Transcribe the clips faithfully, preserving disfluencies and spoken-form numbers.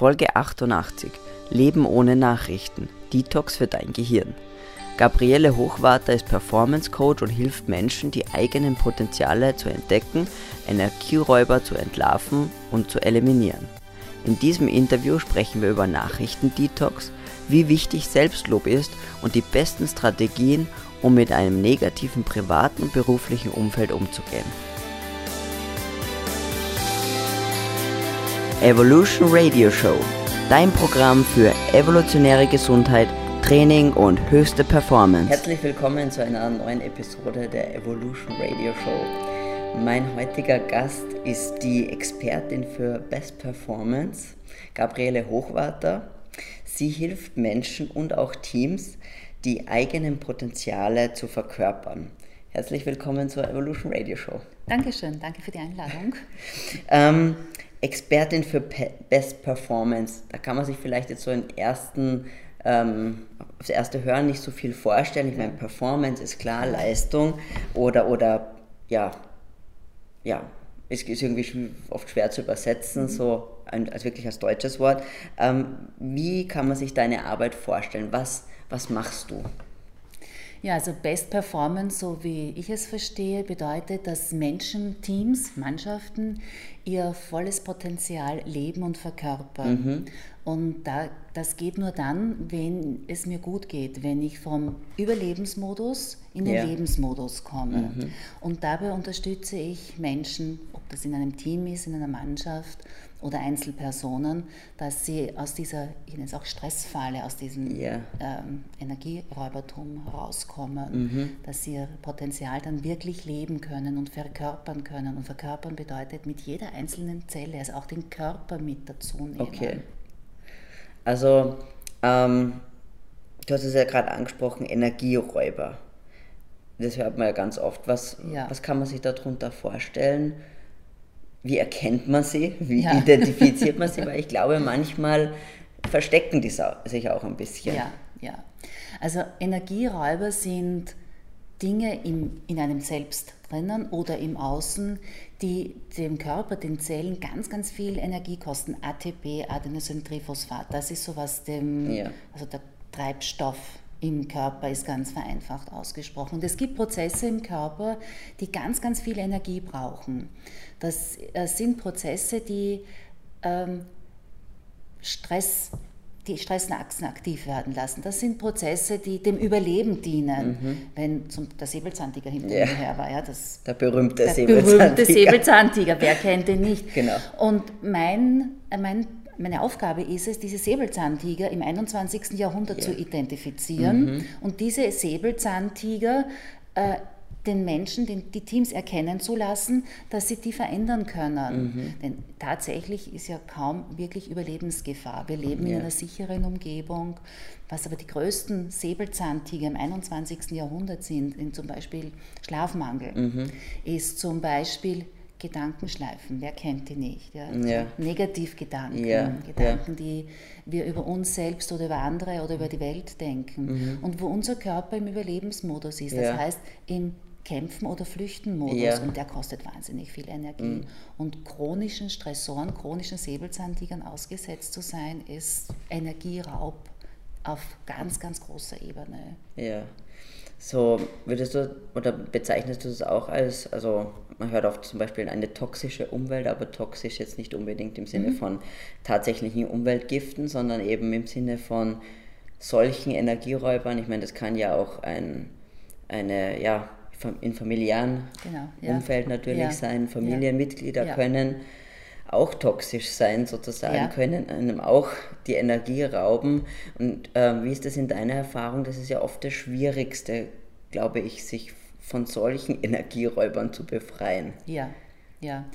Folge achtundachtzig. Leben ohne Nachrichten. Detox für dein Gehirn. Gabriele Hochwarter ist Performance Coach und hilft Menschen, die eigenen Potenziale zu entdecken, Energieräuber zu entlarven und zu eliminieren. In diesem Interview sprechen wir über Nachrichten-Detox, wie wichtig Selbstlob ist und die besten Strategien, um mit einem negativen privaten und beruflichen Umfeld umzugehen. Evolution Radio Show, dein Programm für evolutionäre Gesundheit, Training und höchste Performance. Herzlich willkommen zu einer neuen Episode der Evolution Radio Show. Mein heutiger Gast ist die Expertin für Best Performance, Gabriele Hochwarter. Sie hilft Menschen und auch Teams, die eigenen Potenziale zu verkörpern. Herzlich willkommen zur Evolution Radio Show. Dankeschön, danke für die Einladung. ähm, Expertin für Pe- Best Performance, da kann man sich vielleicht jetzt so im ersten, ähm, aufs erste Hören nicht so viel vorstellen. Ich meine, Performance ist klar, Leistung oder, oder ja, ja, ist, ist irgendwie oft schwer zu übersetzen, mhm. so ein, als wirklich als deutsches Wort. Ähm, wie kann man sich deine Arbeit vorstellen? Was, was machst du? Ja, also Best Performance, so wie ich es verstehe, bedeutet, dass Menschen, Teams, Mannschaften ihr volles Potenzial leben und verkörpern. Mhm. Und da, das geht nur dann, wenn es mir gut geht, wenn ich vom Überlebensmodus in den ja. Lebensmodus komme. Mhm. Und dabei unterstütze ich Menschen, ob das in einem Team ist, in einer Mannschaft oder Einzelpersonen, dass sie aus dieser, ich nenne es auch Stressfalle, aus diesem yeah. ähm, Energieräubertum rauskommen, mhm. dass sie ihr Potenzial dann wirklich leben können und verkörpern können. Und verkörpern bedeutet mit jeder einzelnen Zelle, also auch den Körper mit dazu nehmen. Okay. Also, ähm, du hast es ja gerade angesprochen, Energieräuber. Das hört man ja ganz oft. Was, ja. was kann man sich darunter vorstellen? Wie erkennt man sie? Wie ja. identifiziert man sie? Weil ich glaube, manchmal verstecken die sich auch ein bisschen. Ja, ja. Also Energieräuber sind Dinge im, in einem selbst drinnen oder im Außen, die dem Körper, den Zellen ganz, ganz viel Energie kosten. A T P, Adenosintriphosphat, das ist so was dem, ja. also der Treibstoff im Körper ist ganz vereinfacht ausgesprochen. Und es gibt Prozesse im Körper, die ganz, ganz viel Energie brauchen. Das äh, sind Prozesse, die ähm, Stress, die Stressachsen aktiv werden lassen. Das sind Prozesse, die dem Überleben dienen. Mhm. Wenn zum, der Säbelzahntiger hinter mir ja. her war. Ja, das, der berühmte der Säbelzahntiger. berühmte Säbelzahntiger, wer kennt den nicht? Genau. Und mein, mein Meine Aufgabe ist es, diese Säbelzahntiger im einundzwanzigsten Jahrhundert yeah. zu identifizieren mhm. und diese Säbelzahntiger äh, den Menschen, den, die Teams erkennen zu lassen, dass sie die verändern können. Mhm. Denn tatsächlich ist ja kaum wirklich Überlebensgefahr. Wir leben yeah. in einer sicheren Umgebung. Was aber die größten Säbelzahntiger im einundzwanzigsten Jahrhundert sind, in zum Beispiel Schlafmangel, mhm. ist zum Beispiel Gedankenschleifen, wer kennt die nicht? Ja? Ja. Negativgedanken, ja. Gedanken, ja. die wir über uns selbst oder über andere oder über die Welt denken mhm. und wo unser Körper im Überlebensmodus ist, das ja. heißt im Kämpfen- oder Flüchtenmodus ja. und der kostet wahnsinnig viel Energie. Mhm. Und chronischen Stressoren, chronischen Säbelzahntigern ausgesetzt zu sein, ist Energieraub auf ganz, ganz großer Ebene. Ja. So, würdest du, oder bezeichnest du das auch als, also man hört oft zum Beispiel eine toxische Umwelt, aber toxisch jetzt nicht unbedingt im Sinne mhm. von tatsächlichen Umweltgiften, sondern eben im Sinne von solchen Energieräubern. Ich meine, das kann ja auch ein, eine, ja, in familiären genau, ja. Umfeld natürlich ja. sein. Familienmitglieder ja. können auch toxisch sein, sozusagen, ja. können einem auch die Energie rauben. Und äh, wie ist das in deiner Erfahrung? Das ist ja oft das Schwierigste, glaube ich, sich von solchen Energieräubern zu befreien. Ja, ja.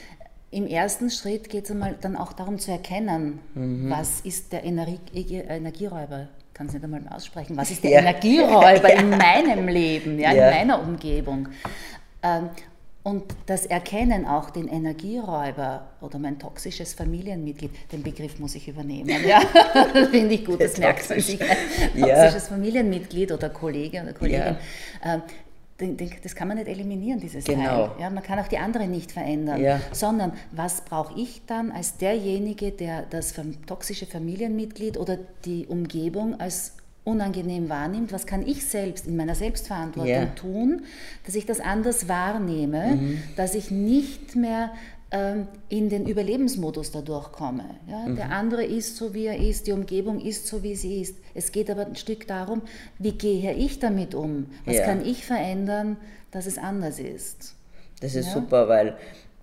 Im ersten Schritt geht es einmal dann auch darum zu erkennen, mhm. was ist der Energie, Energieräuber. Ich kann es nicht einmal aussprechen. Was ist der ja. Energieräuber ja. in meinem Leben, ja, ja. in meiner Umgebung? Ähm, Und das Erkennen auch den Energieräuber oder mein toxisches Familienmitglied, den Begriff muss ich übernehmen. Ja, finde ich gut, das merkt man sich. Ein toxisches ja. Familienmitglied oder Kollege oder Kollegin. Ja. das kann man nicht eliminieren, dieses genau. Teil. Ja, man kann auch die andere nicht verändern, ja. sondern was brauche ich dann als derjenige, der das toxische Familienmitglied oder die Umgebung als unangenehm wahrnimmt, was kann ich selbst in meiner Selbstverantwortung yeah. tun, dass ich das anders wahrnehme, mhm. dass ich nicht mehr ähm, in den Überlebensmodus dadurch komme. Ja? Mhm. Der andere ist so, wie er ist, die Umgebung ist so, wie sie ist. Es geht aber ein Stück darum, wie gehe ich damit um? Was yeah. kann ich verändern, dass es anders ist? Das ist ja? super, weil,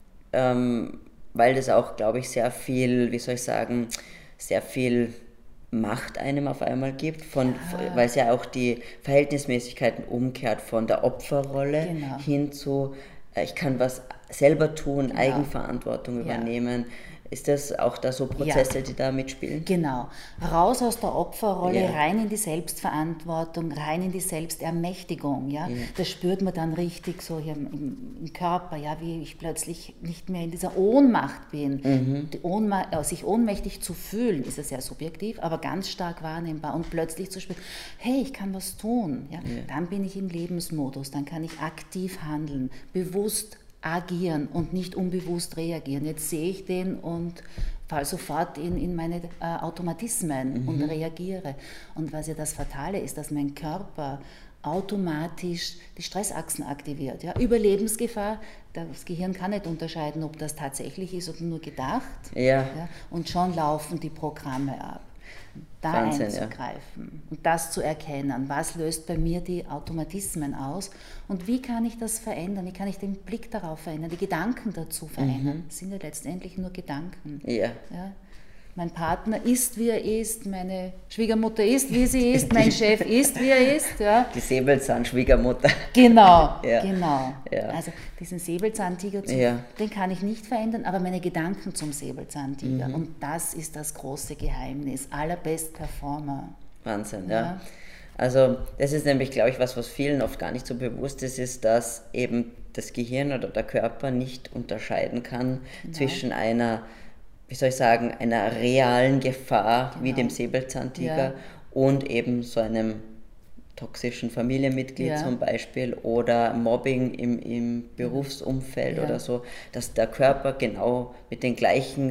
ähm, weil das auch, glaube ich, sehr viel, wie soll ich sagen, sehr viel Macht einem auf einmal gibt, von, ja. weil es ja auch die Verhältnismäßigkeiten umkehrt von der Opferrolle genau. hin zu, äh, ich kann was selber tun, genau. Eigenverantwortung übernehmen. Ja. Ist das auch da so Prozesse, ja. die da mitspielen? Genau. Raus aus der Opferrolle, ja. rein in die Selbstverantwortung, rein in die Selbstermächtigung. Ja? ja. Das spürt man dann richtig so hier im, im Körper, ja, wie ich plötzlich nicht mehr in dieser Ohnmacht bin. Mhm. Die Ohnmacht, äh, sich ohnmächtig zu fühlen, ist ja sehr subjektiv, aber ganz stark wahrnehmbar. Und plötzlich zu spüren, hey, ich kann was tun. Ja? ja. Dann bin ich im Lebensmodus, dann kann ich aktiv handeln, bewusst agieren und nicht unbewusst reagieren. Jetzt sehe ich den und falle sofort in, in meine äh, Automatismen mhm. und reagiere. Und was ja das Fatale ist, dass mein Körper automatisch die Stressachsen aktiviert. Ja? Überlebensgefahr, das Gehirn kann nicht unterscheiden, ob das tatsächlich ist oder nur gedacht. Ja. Ja? Und schon laufen die Programme ab. Da Wahnsinn, einzugreifen ja. und das zu erkennen, was löst bei mir die Automatismen aus und wie kann ich das verändern, wie kann ich den Blick darauf verändern, die Gedanken dazu verändern. Mhm. Das sind ja letztendlich nur Gedanken. Ja. Ja? Mein Partner ist, wie er ist, meine Schwiegermutter ist, wie sie ist, mein Chef ist, wie er ist. Ja. Die Säbelzahn-Schwiegermutter. Genau, ja. genau. Ja. Also diesen Säbelzahntiger, zum, ja. den kann ich nicht verändern, aber meine Gedanken zum Säbelzahntiger. Mhm. Und das ist das große Geheimnis aller Best Performer. Wahnsinn, ja. ja. Also das ist nämlich, glaube ich, was, was vielen oft gar nicht so bewusst ist, ist, dass eben das Gehirn oder der Körper nicht unterscheiden kann genau. zwischen einer wie soll ich sagen, einer realen Gefahr genau. wie dem Säbelzahntiger ja. und eben so einem toxischen Familienmitglied ja. zum Beispiel oder Mobbing im, im Berufsumfeld ja. oder so, dass der Körper genau mit den gleichen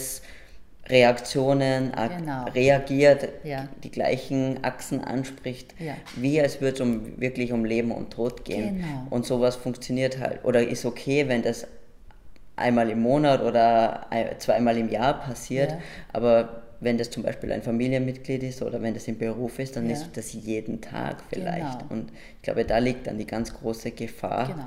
Stressreaktionen genau. reagiert, ja. die gleichen Achsen anspricht, ja. wie als würde es um, wirklich um Leben und Tod gehen. Genau. Und sowas funktioniert halt oder ist okay, wenn das einmal im Monat oder zweimal im Jahr passiert, ja. aber wenn das zum Beispiel ein Familienmitglied ist oder wenn das im Beruf ist, dann ja. ist das jeden Tag vielleicht. Genau. Und ich glaube, da liegt dann die ganz große Gefahr genau.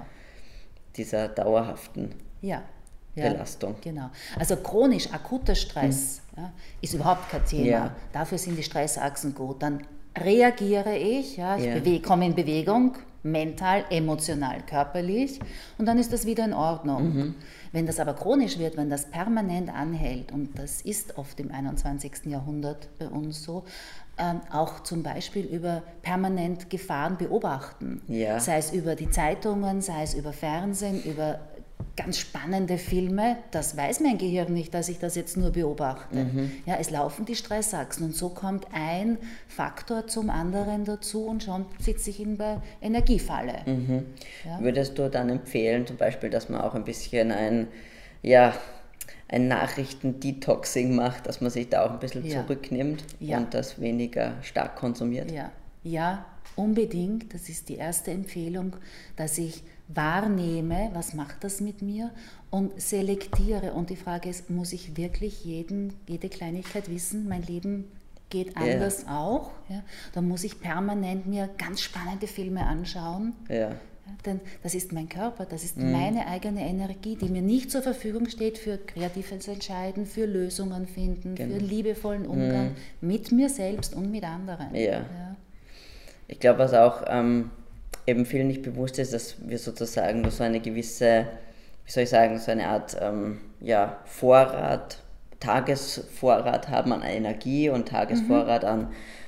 dieser dauerhaften ja. Ja. Belastung. Genau. Also chronisch akuter Stress hm. ja, ist überhaupt kein Thema. Ja. Dafür sind die Stressachsen gut. Dann reagiere ich, ja, ich ja. bewege, komme in Bewegung, mental, emotional, körperlich und dann ist das wieder in Ordnung. Mhm. Wenn das aber chronisch wird, wenn das permanent anhält, und das ist oft im einundzwanzigsten Jahrhundert bei uns so, ähm, auch zum Beispiel über permanent Gefahren beobachten, ja. sei es über die Zeitungen, sei es über Fernsehen, über ganz spannende Filme, das weiß mein Gehirn nicht, dass ich das jetzt nur beobachte. Mhm. Ja, es laufen die Stressachsen und so kommt ein Faktor zum anderen dazu und schon sitze ich in der Energiefalle. Mhm. Ja? Würdest du dann empfehlen, zum Beispiel, dass man auch ein bisschen ein, ja, ein Nachrichten-Detoxing macht, dass man sich da auch ein bisschen ja. zurücknimmt ja. und das weniger stark konsumiert? Ja. ja, unbedingt. Das ist die erste Empfehlung, dass ich wahrnehme, was macht das mit mir und selektiere. Und die Frage ist, muss ich wirklich jeden, jede Kleinigkeit wissen? Mein Leben geht anders yeah. auch. Ja? Da muss ich permanent mir ganz spannende Filme anschauen. Yeah. Ja, denn das ist mein Körper, das ist mm. meine eigene Energie, die mir nicht zur Verfügung steht für kreatives Entscheiden, für Lösungen finden, genau. für liebevollen Umgang mm. mit mir selbst und mit anderen. Yeah. Ja. Ich glaube, was auch ähm, eben vielen nicht bewusst ist, dass wir sozusagen nur so eine gewisse, wie soll ich sagen, so eine Art ähm, ja, Vorrat, Tagesvorrat haben an Energie und Tagesvorrat mhm. an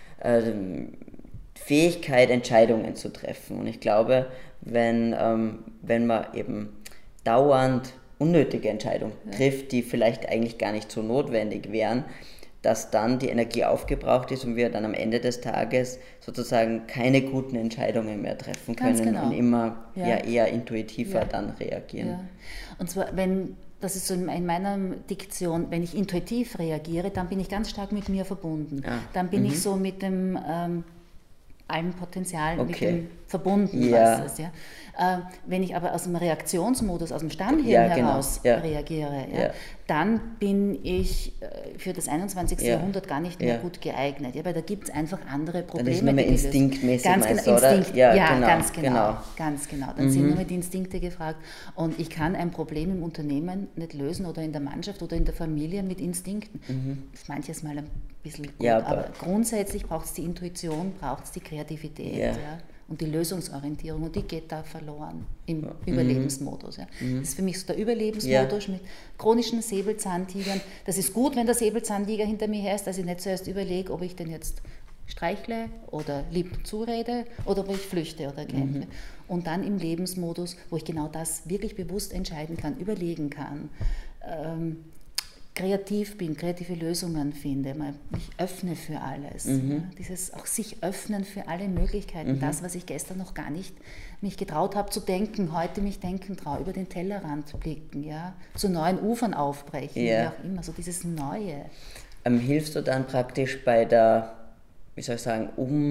ähm, Fähigkeit, Entscheidungen zu treffen. Und ich glaube, wenn, ähm, wenn man eben dauernd unnötige Entscheidungen ja. trifft, die vielleicht eigentlich gar nicht so notwendig wären, dass dann die Energie aufgebraucht ist und wir dann am Ende des Tages sozusagen keine guten Entscheidungen mehr treffen können genau. und immer ja. Ja, eher intuitiver ja. dann reagieren. Ja. Und zwar, wenn, das ist so in meiner Diktion, wenn ich intuitiv reagiere, dann bin ich ganz stark mit mir verbunden. Ah. Dann bin mhm. ich so mit dem ähm, allen Potenzial okay. mit dem verbunden. Ja. Was ist, ja? Äh, wenn ich aber aus dem Reaktionsmodus, aus dem Stammhirn ja, heraus genau. ja. reagiere, ja, ja. dann bin ich äh, für das einundzwanzigste Ja. Jahrhundert gar nicht mehr ja. gut geeignet, ja, weil da gibt es einfach andere Probleme. Dann ist nur mehr instinktmäßig ganz meinst, genau, oder? Instinkt, ja, ja genau, ganz genau, genau. ganz genau. Dann mhm. sind nur mehr die Instinkte gefragt und ich kann ein Problem im Unternehmen nicht lösen oder in der Mannschaft oder in der Familie mit Instinkten. Mhm. Das ist manches Mal ein bisschen gut, ja, aber, aber grundsätzlich braucht es die Intuition, braucht es die Kreativität. Ja. Ja. Und die Lösungsorientierung, und die geht da verloren im mhm. Überlebensmodus. Ja. Mhm. Das ist für mich so der Überlebensmodus ja. mit chronischen Säbelzahntigern. Das ist gut, wenn der Säbelzahntiger hinter mir her ist, dass ich nicht zuerst überlege, ob ich den jetzt streichle oder lieb zurede oder ob ich flüchte oder kämpfe. Mhm. Und dann im Lebensmodus, wo ich genau das wirklich bewusst entscheiden kann, überlegen kann, ähm, kreativ bin, kreative Lösungen finde, mich öffne für alles. Mhm. Ja, dieses auch sich öffnen für alle Möglichkeiten, mhm. das, was ich gestern noch gar nicht mich getraut habe zu denken, heute mich denken traue, über den Tellerrand blicken, ja, zu neuen Ufern aufbrechen, ja. wie auch immer, so dieses Neue. Ähm, hilfst du dann praktisch bei der, wie soll ich sagen,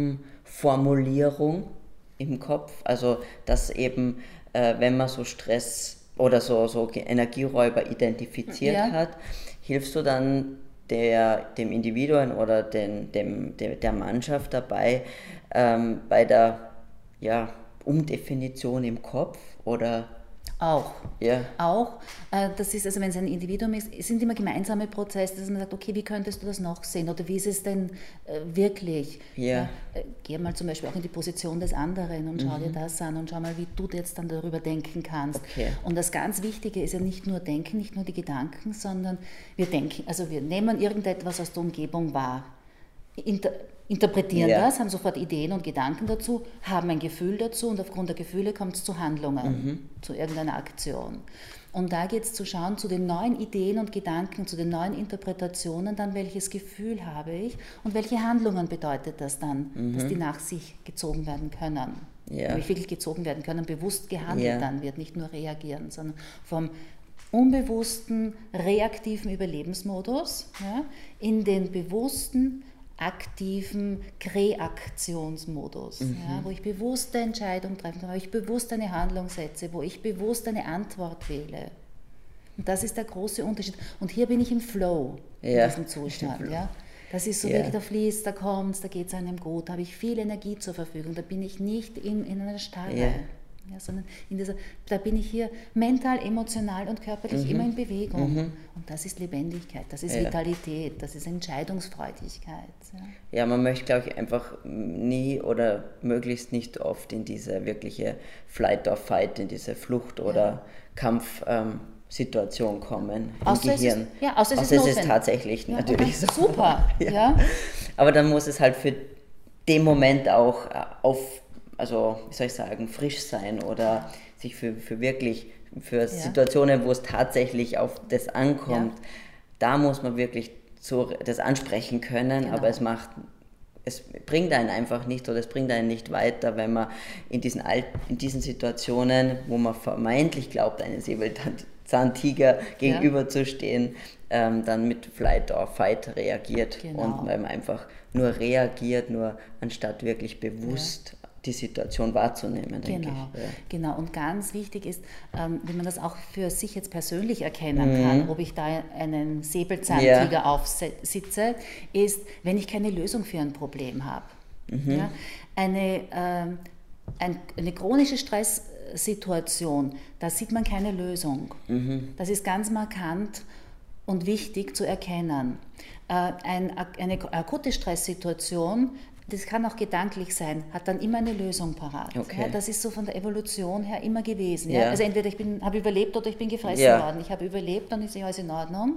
Umformulierung im Kopf, also dass eben, äh, wenn man so Stress oder so, so Energieräuber identifiziert ja. hat, hilfst du dann der, dem Individuum oder den, dem, der, der Mannschaft dabei ähm, bei der ja, Umdefinition im Kopf oder? Auch. Ja. Auch. Das ist, also wenn es ein Individuum ist, es sind immer gemeinsame Prozesse, dass man sagt, okay, wie könntest du das noch sehen oder wie ist es denn äh, wirklich? Ja. Äh, geh mal zum Beispiel auch in die Position des anderen und schau mhm. dir das an und schau mal, wie du jetzt dann darüber denken kannst. Okay. Und das ganz Wichtige ist ja nicht nur Denken, nicht nur die Gedanken, sondern wir denken, also wir nehmen irgendetwas aus der Umgebung wahr, Inter- interpretieren ja. das, haben sofort Ideen und Gedanken dazu, haben ein Gefühl dazu und aufgrund der Gefühle kommt es zu Handlungen, mhm. zu irgendeiner Aktion. Und da geht es zu schauen, zu den neuen Ideen und Gedanken, zu den neuen Interpretationen, dann welches Gefühl habe ich und welche Handlungen bedeutet das dann, mhm. dass die nach sich gezogen werden können. Ja. Nämlich wirklich gezogen werden können, bewusst gehandelt ja. dann wird, nicht nur reagieren, sondern vom unbewussten, reaktiven Überlebensmodus ja, in den bewussten, aktiven Kreaktionsmodus, mhm. ja, wo ich bewusste Entscheidungen treffen kann, wo ich bewusst eine Handlung setze, wo ich bewusst eine Antwort wähle. Und das ist der große Unterschied. Und hier bin ich im Flow, ja. in diesem Zustand. Ja. Das ist so ja. wirklich, da fließt, da kommt es, da geht es einem gut, da habe ich viel Energie zur Verfügung, da bin ich nicht in, in einer Starre. Ja. Ja, sondern in dieser, da bin ich hier mental, emotional und körperlich mhm. immer in Bewegung. Mhm. Und das ist Lebendigkeit, das ist ja. Vitalität, das ist Entscheidungsfreudigkeit. Ja, ja man möchte, glaube ich, einfach nie oder möglichst nicht oft in diese wirkliche Flight or Fight, in diese Flucht- oder ja. Kampfsituation ähm, kommen im außer Gehirn. Es ist, ja, außer es außer ist, es ist tatsächlich ja, natürlich so. Super, ja. ja. Aber dann muss es halt für den Moment auch auf also, wie soll ich sagen, frisch sein oder sich für, für wirklich, für ja. Situationen, wo es tatsächlich auf das ankommt, ja. da muss man wirklich so das ansprechen können, genau. aber es macht, es bringt einen einfach nicht oder es bringt einen nicht weiter, wenn man in diesen, Alt, in diesen Situationen, wo man vermeintlich glaubt, einem Säbelzahntiger gegenüber ja. zu stehen, ähm, dann mit Flight or Fight reagiert genau. und weil man einfach nur reagiert, nur anstatt wirklich bewusst ja. die Situation wahrzunehmen, denke genau, ich. Ja. Genau, und ganz wichtig ist, ähm, wenn man das auch für sich jetzt persönlich erkennen mhm. kann, ob ich da einen Säbelzahntiger ja. aufsitze, ist, wenn ich keine Lösung für ein Problem habe. Mhm. Ja, eine, ähm, ein, eine chronische Stresssituation, da sieht man keine Lösung. Mhm. Das ist ganz markant und wichtig zu erkennen. Äh, ein, eine akute Stresssituation, das kann auch gedanklich sein, hat dann immer eine Lösung parat. Okay. Ja, das ist so von der Evolution her immer gewesen. Ja. Ja? Also entweder ich habe überlebt oder ich bin gefressen ja. worden. Ich habe überlebt, dann ist ja alles in Ordnung.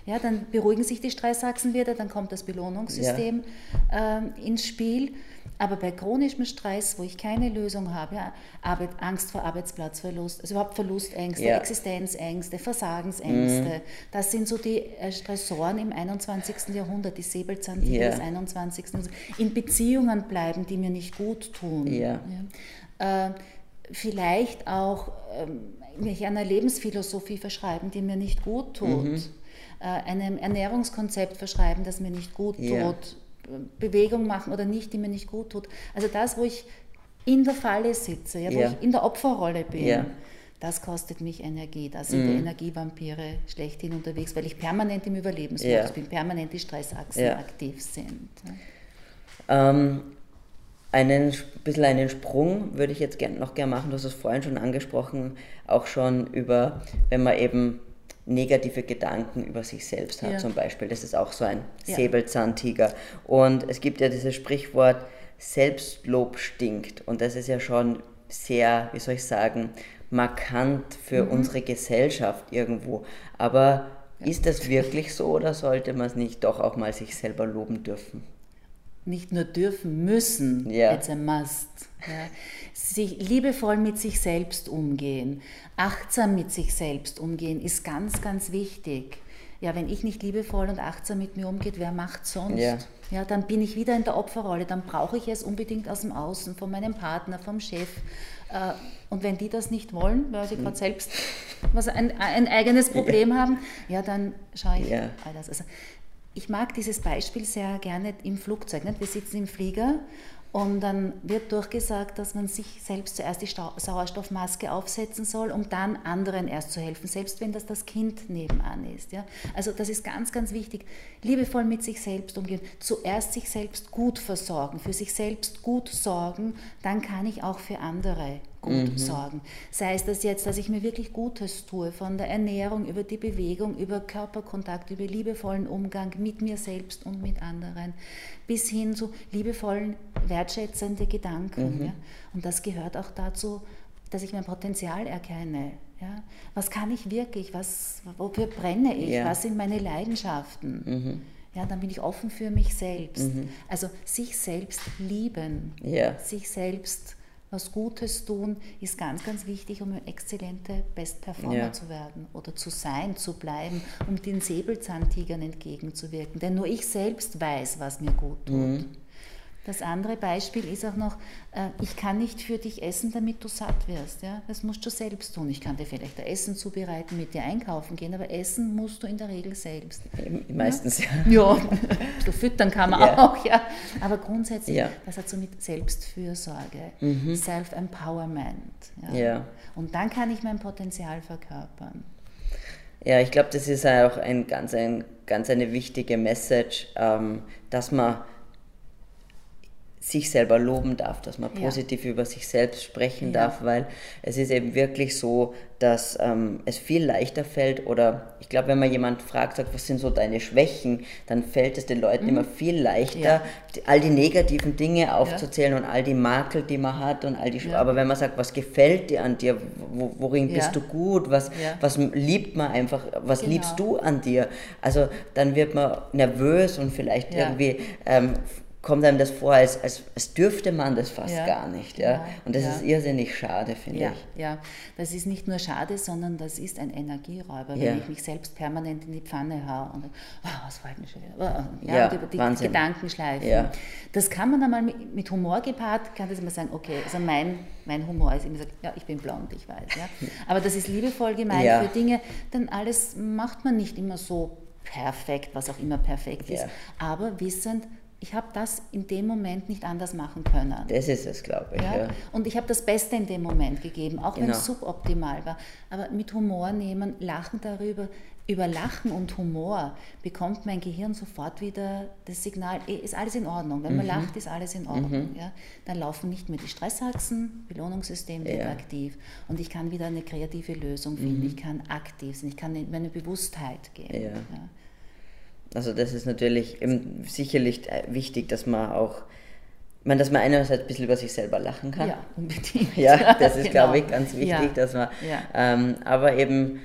Ja, dann beruhigen sich die Stressachsen wieder, dann kommt das Belohnungssystem ja. ähm, ins Spiel. Aber bei chronischem Stress, wo ich keine Lösung habe, ja, Arbeit, Angst vor Arbeitsplatzverlust, also überhaupt Verlustängste, ja. Existenzängste, Versagensängste, mhm. das sind so die äh, Stressoren im einundzwanzigsten Jahrhundert, die Säbelzahntiger ja. des einundzwanzigsten Jahrhunderts. In Beziehungen bleiben, die mir nicht gut tun. Ja. Ja. Äh, vielleicht auch ähm, mich einer Lebensphilosophie verschreiben, die mir nicht gut tut. Mhm. Äh, einem Ernährungskonzept verschreiben, das mir nicht gut ja. tut. Bewegung machen oder nicht, die mir nicht gut tut. Also das, wo ich in der Falle sitze, ja, wo ja. ich in der Opferrolle bin, ja. das kostet mich Energie. Da sind mhm. die Energievampire schlechthin unterwegs, weil ich permanent im Überlebensmodus ja. bin, permanent die Stressachsen ja. aktiv sind. Ja. Ähm, einen bisschen einen Sprung würde ich jetzt gern, noch gerne machen, du hast es vorhin schon angesprochen, auch schon über, wenn man eben negative Gedanken über sich selbst hat, ja. zum Beispiel. Das ist auch so ein ja. Säbelzahntiger. Und es gibt ja dieses Sprichwort, Selbstlob stinkt. Und das ist ja schon sehr, wie soll ich sagen, markant für mhm. unsere Gesellschaft irgendwo. Aber ja. ist das wirklich so oder sollte man es nicht doch auch mal sich selber loben dürfen? Nicht nur dürfen, müssen, ja. it's a must. Ja. Sich liebevoll mit sich selbst umgehen, achtsam mit sich selbst umgehen, ist ganz, ganz wichtig. Ja, wenn ich nicht liebevoll und achtsam mit mir umgehe, wer macht sonst? Ja. Ja, dann bin ich wieder in der Opferrolle, dann brauche ich es unbedingt aus dem Außen, von meinem Partner, vom Chef. Und wenn die das nicht wollen, weil sie gerade selbst was ein, ein eigenes Problem ja. haben, ja, dann schaue ich ja. all das. Also, ich mag dieses Beispiel sehr gerne im Flugzeug. Nicht? Wir sitzen im Flieger und dann wird durchgesagt, dass man sich selbst zuerst die Sauerstoffmaske aufsetzen soll, um dann anderen erst zu helfen, selbst wenn das das Kind nebenan ist. Ja? Also das ist ganz, ganz wichtig. Liebevoll mit sich selbst umgehen. Zuerst sich selbst gut versorgen, für sich selbst gut sorgen, dann kann ich auch für andere gut mhm. sorgen. Sei es das jetzt, dass ich mir wirklich Gutes tue, von der Ernährung über die Bewegung, über Körperkontakt, über liebevollen Umgang mit mir selbst und mit anderen, bis hin zu liebevollen, wertschätzende Gedanken. Mhm. Ja? Und das gehört auch dazu, dass ich mein Potenzial erkenne. Ja? Was kann ich wirklich? Was, wofür brenne ich? Ja. Was sind meine Leidenschaften? Mhm. Ja, dann bin ich offen für mich selbst. Mhm. Also sich selbst lieben, ja. sich selbst was Gutes tun, ist ganz, ganz wichtig, um ein exzellenter Best-Performer ja. zu werden oder zu sein, zu bleiben, um den Säbelzahntigern entgegenzuwirken. Denn nur ich selbst weiß, was mir gut tut. Mhm. Das andere Beispiel ist auch noch, äh, ich kann nicht für dich essen, damit du satt wirst. Ja? Das musst du selbst tun. Ich kann dir vielleicht ein Essen zubereiten, mit dir einkaufen gehen, aber essen musst du in der Regel selbst. Meistens, ja. Ja, ein bisschen füttern kann man ja. auch, ja. Aber grundsätzlich, ja. das hat so mit Selbstfürsorge, mhm. Self-Empowerment. Ja? Ja. Und dann kann ich mein Potenzial verkörpern. Ja, ich glaube, das ist auch ein ganz, ein, ganz eine wichtige Message, ähm, dass man sich selber loben darf, dass man positiv ja. über sich selbst sprechen ja. darf, weil es ist eben wirklich so, dass ähm, es viel leichter fällt oder ich glaube, wenn man jemand fragt, sagt, was sind so deine Schwächen, dann fällt es den Leuten mhm. immer viel leichter, ja. die, all die negativen Dinge aufzuzählen ja. und all die Makel, die man hat und all die, ja. aber wenn man sagt, was gefällt dir an dir, wo, worin ja. bist du gut, was, ja. was liebt man einfach, was genau. liebst du an dir, also dann wird man nervös und vielleicht ja. irgendwie ähm, kommt einem das vor, als, als, als dürfte man das fast ja, gar nicht. Ja? Ja, und das ja. ist irrsinnig schade, finde ja, ich. Ja, das ist nicht nur schade, sondern das ist ein Energieräuber, ja. wenn ich mich selbst permanent in die Pfanne haue und oh, was fällt mir schon wieder? Oh, ja, ja, und über die Wahnsinn. Gedankenschleifen. Ja. Das kann man einmal mit, mit Humor gepaart, kann das immer sagen, okay, also mein, mein Humor ist immer so, ja, ich bin blond, ich weiß. Ja? Aber das ist liebevoll gemeint ja. für Dinge, denn alles macht man nicht immer so perfekt, was auch immer perfekt ist, ja. aber wissend, ich habe das in dem Moment nicht anders machen können. Das ist es, glaube ich. Ja? Ja. Und ich habe das Beste in dem Moment gegeben, auch genau. wenn es suboptimal war. Aber mit Humor nehmen, lachen darüber, über Lachen und Humor bekommt mein Gehirn sofort wieder das Signal, ist alles in Ordnung. Wenn man mhm. lacht, ist alles in Ordnung. Mhm. Ja? Dann laufen nicht mehr die Stressachsen, Belohnungssystem wird ja. aktiv und ich kann wieder eine kreative Lösung finden. Mhm. Ich kann aktiv sein, ich kann in meine Bewusstheit gehen. Ja. Ja. Also das ist natürlich eben sicherlich wichtig, dass man auch, ich meine, dass man einerseits ein bisschen über sich selber lachen kann. Ja, unbedingt. Ja, das ist, genau. glaube ich, ganz wichtig, ja. dass man, ja. ähm, aber eben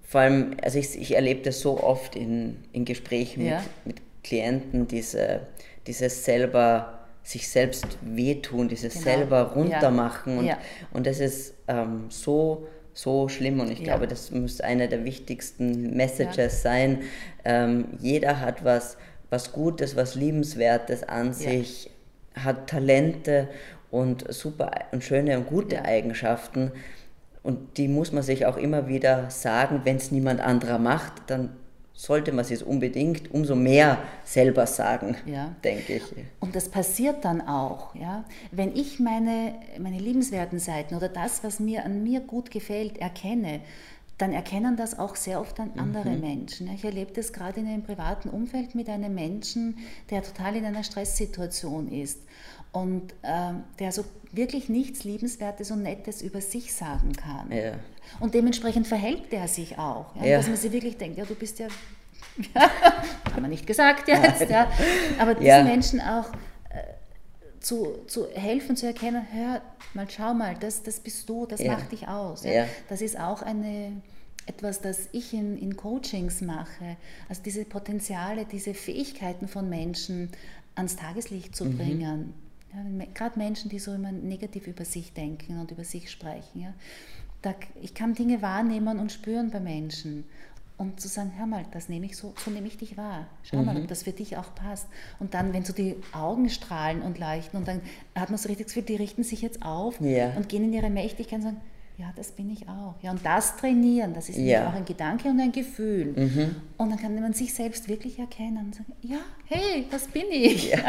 vor allem, also ich, ich erlebe das so oft in, in Gesprächen mit, ja. mit Klienten, diese, dieses selber, sich selbst wehtun, dieses genau. selber runtermachen ja. und, ja. und das ist ähm, so, so schlimm und ich ja. glaube, das muss eine der wichtigsten Messages ja. sein. Ähm, jeder hat was, was Gutes, was Liebenswertes an ja. sich, hat Talente und super und schöne und gute ja. Eigenschaften und die muss man sich auch immer wieder sagen, wenn es niemand anderer macht, dann sollte man es unbedingt umso mehr selber sagen, ja. denke ich. Und das passiert dann auch, ja. Wenn ich meine, meine liebenswerten Seiten oder das, was mir an mir gut gefällt, erkenne, dann erkennen das auch sehr oft dann andere mhm. Menschen. Ich erlebe das gerade in einem privaten Umfeld mit einem Menschen, der total in einer Stresssituation ist und äh, der so wirklich nichts Liebenswertes und Nettes über sich sagen kann. Ja. Und dementsprechend verhält der sich auch. Ja? Ja. Dass man sich wirklich denkt, ja, du bist ja, ja haben wir nicht gesagt jetzt, ja. Aber diesen ja. Menschen auch äh, zu, zu helfen, zu erkennen, hör mal, schau mal, das, das bist du, das ja. macht dich aus. Ja? Ja. Das ist auch eine, etwas, das ich in, in Coachings mache. Also diese Potenziale, diese Fähigkeiten von Menschen ans Tageslicht zu mhm. bringen. Ja, gerade Menschen, die so immer negativ über sich denken und über sich sprechen. Ja. Da, ich kann Dinge wahrnehmen und spüren bei Menschen. Und zu sagen, hör mal, das nehme ich so, so nehme ich dich wahr. Schau mhm. mal, ob das für dich auch passt. Und dann, wenn so die Augen strahlen und leuchten, und dann hat man so richtig das Gefühl, die richten sich jetzt auf ja. und gehen in ihre Mächtigkeit und sagen, ja, das bin ich auch. Ja, und das trainieren, das ist ja. auch ein Gedanke und ein Gefühl. Mhm. Und dann kann man sich selbst wirklich erkennen und sagen, ja, hey, das bin ich. Ja.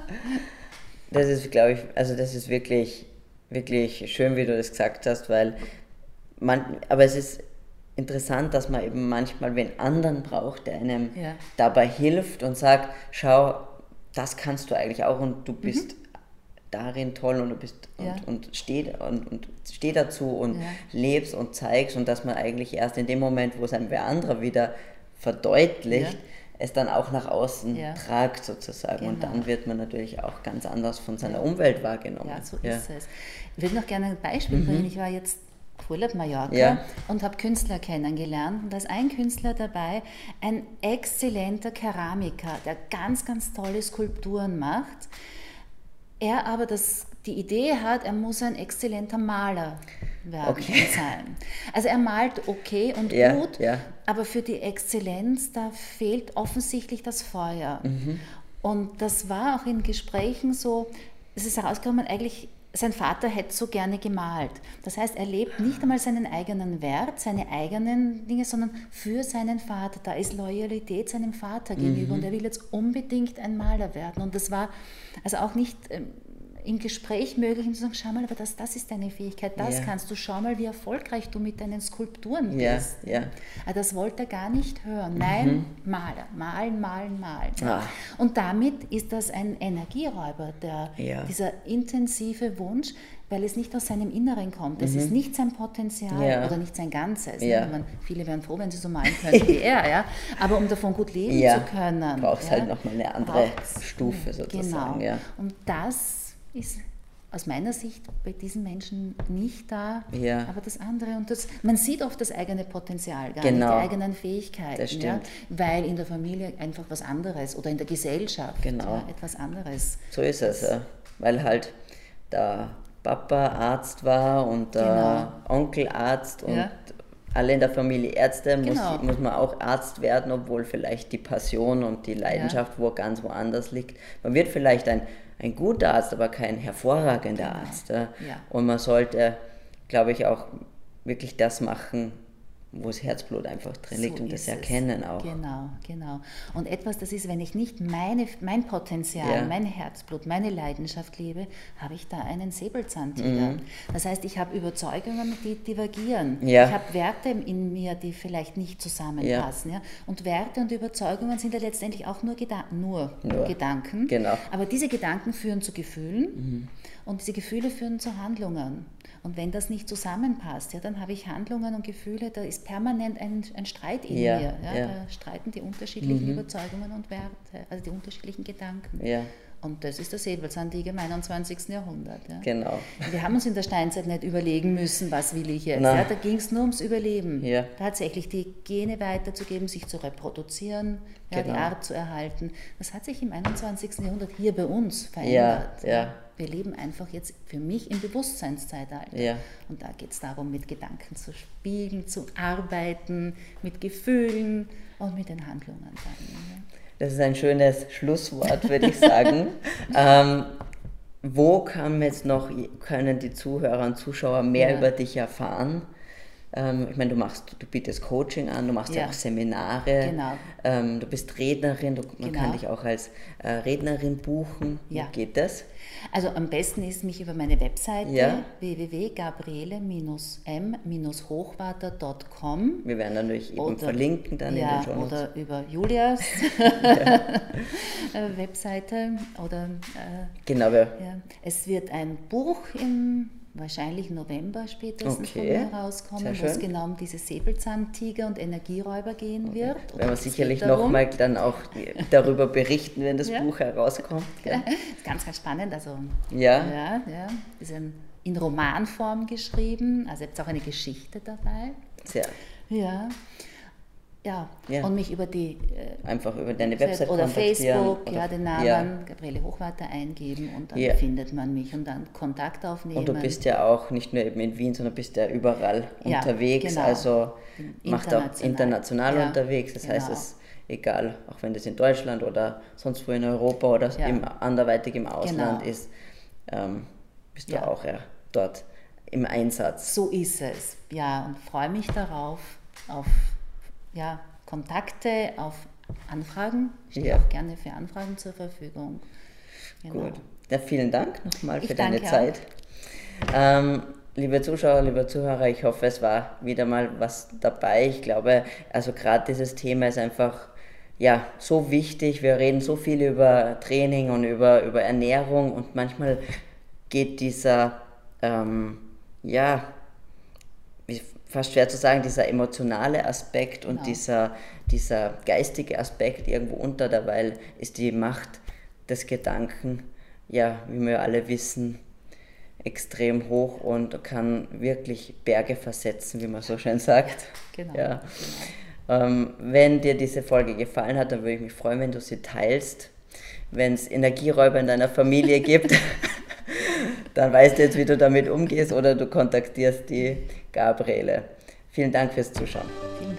Das ist, glaube ich, also das ist wirklich, wirklich schön, wie du das gesagt hast, weil man, aber es ist interessant, dass man eben manchmal wen anderen braucht, der einem ja. dabei hilft und sagt, schau, das kannst du eigentlich auch und du bist mhm. darin toll und du bist und, ja. und, steh, und, und steh dazu und ja. lebst und zeigst und dass man eigentlich erst in dem Moment, wo es einem wer anderer wieder verdeutlicht, ja. es dann auch nach außen ja. tragt sozusagen genau. und dann wird man natürlich auch ganz anders von seiner ja. Umwelt wahrgenommen. Ja, so ja. ist es. Ich würde noch gerne ein Beispiel mhm. bringen. Ich war jetzt Urlaub Mallorca ja. und habe Künstler kennengelernt und da ist ein Künstler dabei, ein exzellenter Keramiker, der ganz, ganz tolle Skulpturen macht. Er aber das, die Idee hat, er muss ein exzellenter Maler werden okay. sein. Also er malt okay und ja, gut, ja. aber für die Exzellenz, da fehlt offensichtlich das Feuer. Mhm. Und das war auch in Gesprächen so, es ist herausgekommen, eigentlich sein Vater hätte so gerne gemalt. Das heißt, er lebt nicht einmal seinen eigenen Wert, seine eigenen Dinge, sondern für seinen Vater. Da ist Loyalität seinem Vater gegenüber mhm. und er will jetzt unbedingt ein Maler werden. Und das war also auch nicht ähm, im Gespräch möglich, um zu sagen, schau mal, aber das, das ist deine Fähigkeit, das ja. kannst du, schau mal, wie erfolgreich du mit deinen Skulpturen ja, bist. Ja. Aber das wollte er gar nicht hören. Nein, mhm. Maler, malen, malen, malen. Ah. Und damit ist das ein Energieräuber, der, ja. dieser intensive Wunsch, weil es nicht aus seinem Inneren kommt. Es mhm. ist nicht sein Potenzial ja. oder nicht sein Ganzes. Ja. Ne? Man, viele wären froh, wenn sie so malen könnten wie er. Ja? Aber um davon gut leben ja. zu können. Braucht es ja, halt nochmal eine andere braucht's. Stufe sozusagen. Genau. Ja. Und das ist aus meiner Sicht bei diesen Menschen nicht da, ja. aber das andere. Und das, man sieht oft das eigene Potenzial, gar genau. nicht die eigenen Fähigkeiten. Das stimmt. Ja? Weil in der Familie einfach was anderes oder in der Gesellschaft genau. ja, etwas anderes. So ist es, ja. Weil halt der Papa Arzt war und der genau. Onkel Arzt und ja. alle in der Familie Ärzte, muss, genau. muss man auch Arzt werden, obwohl vielleicht die Passion und die Leidenschaft ja. wo ganz woanders liegt. Man wird vielleicht ein, ein guter Arzt, aber kein hervorragender genau. Arzt. Ja. Ja. Und man sollte, glaube ich, auch wirklich das machen, wo das Herzblut einfach drin liegt so und das Erkennen auch. Genau, genau. Und etwas, das ist, wenn ich nicht meine, mein Potenzial, ja. mein Herzblut, meine Leidenschaft lebe, habe ich da einen Säbelzahntiger. Mhm. Das heißt, ich habe Überzeugungen, die divergieren. Ja. Ich habe Werte in mir, die vielleicht nicht zusammenpassen. Ja. Ja? Und Werte und Überzeugungen sind ja letztendlich auch nur, Geda- nur, nur. Gedanken. Genau. Aber diese Gedanken führen zu Gefühlen mhm. und diese Gefühle führen zu Handlungen. Und wenn das nicht zusammenpasst, ja, dann habe ich Handlungen und Gefühle, da ist permanent ein, ein Streit in ja, mir. Ja, ja. Da streiten die unterschiedlichen mhm. Überzeugungen und Werte, also die unterschiedlichen Gedanken. Ja. Und das ist der Säbelzahntiger im einundzwanzigsten Jahrhundert. Ja. Genau. Wir haben uns in der Steinzeit nicht überlegen müssen, was will ich jetzt. Ja, da ging es nur ums Überleben. Ja. Tatsächlich die Gene weiterzugeben, sich zu reproduzieren, ja, genau. die Art zu erhalten. Das hat sich im einundzwanzigsten Jahrhundert hier bei uns verändert. Ja, ja. Wir leben einfach jetzt für mich im Bewusstseinszeitalter. Ja. Und da geht es darum, mit Gedanken zu spielen, zu arbeiten, mit Gefühlen und mit den Handlungen dann. Ja. Das ist ein schönes Schlusswort, würde ich sagen. ähm, wo kann jetzt noch, können die Zuhörer und Zuschauer mehr ja. über dich erfahren? Ähm, ich meine, du machst, du bietest Coaching an, du machst ja, ja auch Seminare, genau. ähm, du bist Rednerin, du, man genau. kann dich auch als äh, Rednerin buchen. Ja. Wie geht das? Also am besten ist, mich über meine Webseite ja. w w w punkt gabriele m hochwater punkt com. Wir werden natürlich eben oder, verlinken dann ja, in den Show Notes. Oder über Julias Webseite. Oder, äh, genau. Ja. Es wird ein Buch im wahrscheinlich November spätestens okay. von mir herauskommen, wo es genau um diese Säbelzahntiger und Energieräuber gehen wird. Okay. Werden wir sicherlich nochmal dann auch darüber berichten, wenn das ja. Buch herauskommt. Ja. Das ist ganz, ganz spannend. Also, ja. Ja, ja. Das ist ein, in Romanform geschrieben, also jetzt auch eine Geschichte dabei. Sehr. Ja. Ja. ja, und mich über die äh, einfach über deine Website oder Facebook, oder, ja, den Namen ja. Gabriele Hochwater eingeben und dann ja. findet man mich und dann Kontakt aufnehmen. Und du bist ja auch nicht nur eben in Wien, sondern bist ja überall ja, unterwegs, genau. also macht auch international ja, unterwegs, das genau. heißt, es ist egal, auch wenn das in Deutschland oder sonst wo in Europa oder ja. im, anderweitig im Ausland genau. ist, ähm, bist du ja. auch ja, dort im Einsatz. So ist es, ja, und freue mich darauf, auf ja, Kontakte, auf Anfragen. Ich stehe ja. auch gerne für Anfragen zur Verfügung. Genau. Gut. Ja, vielen Dank nochmal für ich deine Zeit. Ähm, liebe Zuschauer, liebe Zuhörer, ich hoffe, es war wieder mal was dabei. Ich glaube, also gerade dieses Thema ist einfach ja, so wichtig. Wir reden so viel über Training und über, über Ernährung und manchmal geht dieser, ähm, ja, fast schwer zu sagen, dieser emotionale Aspekt und genau. dieser, dieser geistige Aspekt irgendwo unter, dabei ist die Macht des Gedanken, ja, wie wir alle wissen, extrem hoch und kann wirklich Berge versetzen, wie man so schön sagt. Ja, genau. Ja. Genau. Ähm, wenn dir diese Folge gefallen hat, dann würde ich mich freuen, wenn du sie teilst. Wenn es Energieräuber in deiner Familie gibt, dann weißt du jetzt, wie du damit umgehst oder du kontaktierst die Gabriele. Vielen Dank fürs Zuschauen. Vielen Dank.